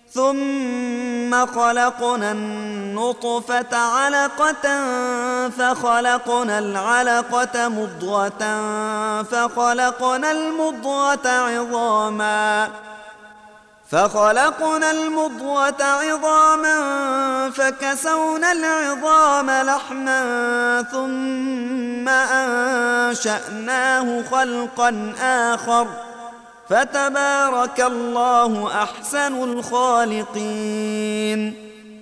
ثم خلقنا النطفة علقة فخلقنا العلقة مضغة فخلقنا المضغة عظاما فكسونا العظام لحما ثم أنشأناه خلقا آخر فتبارك الله أحسن الخالقين.